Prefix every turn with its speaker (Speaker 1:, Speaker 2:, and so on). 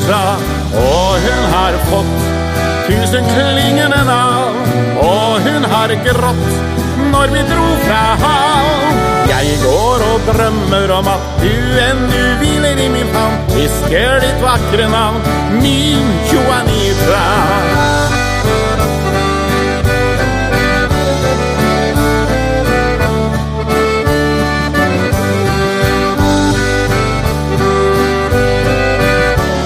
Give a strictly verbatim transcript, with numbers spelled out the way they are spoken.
Speaker 1: Juanita, og hun har fått tusen klingende navn, og hun har grått når vi dro fra hav. Jeg går og drømmer om at du ennå hviler i min favn, hvisker ditt vakre navn, min Juanita.